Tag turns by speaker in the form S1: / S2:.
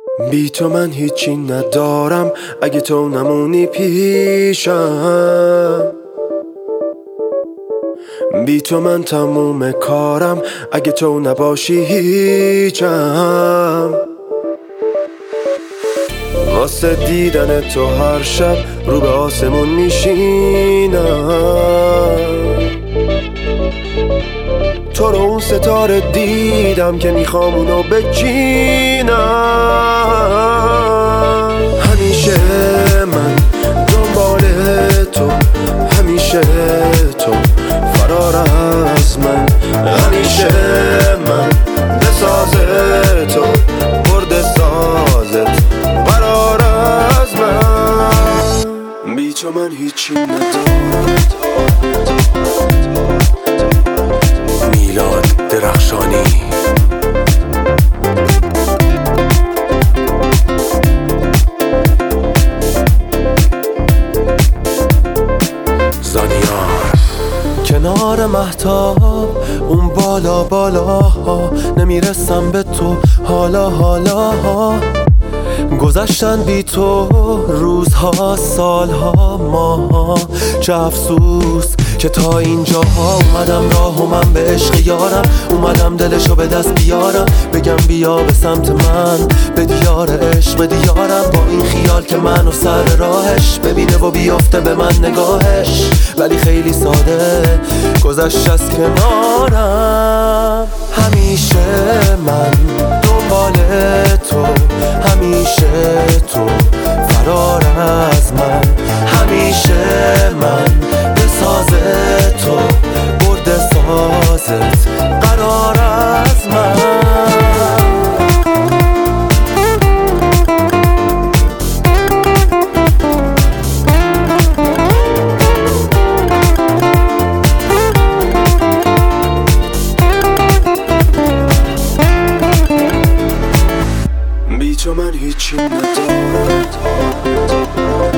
S1: بی تو من هیچی ندارم اگه تو نمونی پیشم. بی تو من تموم کارم اگه تو نباشی هیچم. واسه دیدن تو هر شب رو به آسمون میشینم. تو رو اون ستاره دیدم که میخوام اونو بچینم. همیشه من دنبال تو، همیشه تو فرار از من. همیشه من بساز تو، برد سازت قرار از من. بی تو من هیچی ندارم. میلاد درخشانی. کنار مهتاب اون بالا بالاها نمیرسم به تو حالا گذشتن بی تو روزها سالها ماها. چه افسوس که تا اینجاها اومدم راه و من به عشق یارم. اومدم دلشو به دست بیارم، بگم بیا به سمت من، به دیار عشق به دیارم. با این خیال که منو سر راهش ببینه و بیافته به من نگاهش. ولی خیلی ساده گذشت از کنارم. همیشه من دنبال تو، همیشه تو فرار از من. همیشه من بساز تو، برد سازت قرار از من. بی تو من هیچی ندارم.